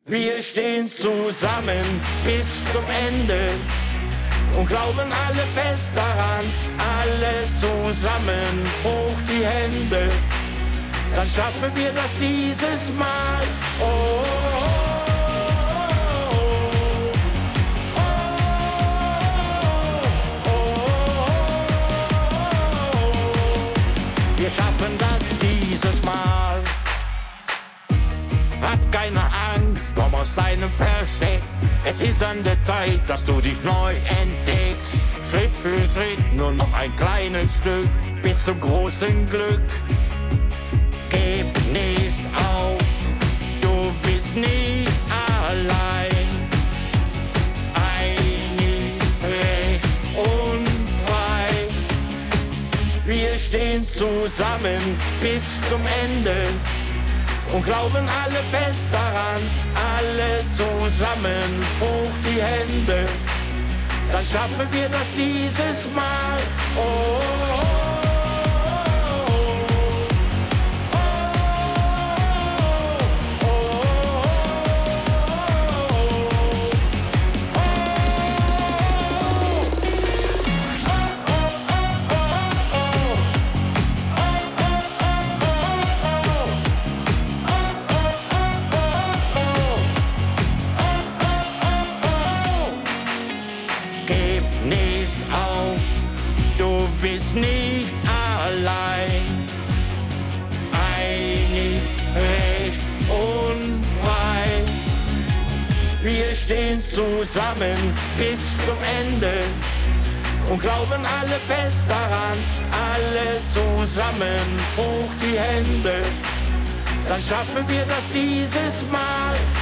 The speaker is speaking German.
Wir stehen zusammen bis zum Ende und glauben alle fest daran, alle zusammen hoch die Hände, dann schaffen wir das dieses Mal. Oh, oh, oh, oh, oh. Wir schaffen das dieses Mal. Hab keine Angst, komm aus deinem Versteck. Es ist an der Zeit, dass du dich neu entdeckst. Schritt für Schritt, nur noch ein kleines Stück bis zum großen Glück. Gib nicht auf, du bist nicht allein. Einig, recht und frei. Wir stehen zusammen bis zum Ende und glauben alle fest daran, alle zusammen hoch die Hände, dann schaffen wir das dieses Mal. Oh, oh, oh. Bist nicht allein, einig, recht und frei. Wir stehen zusammen bis zum Ende und glauben alle fest daran, alle zusammen hoch die Hände, dann schaffen wir das dieses Mal.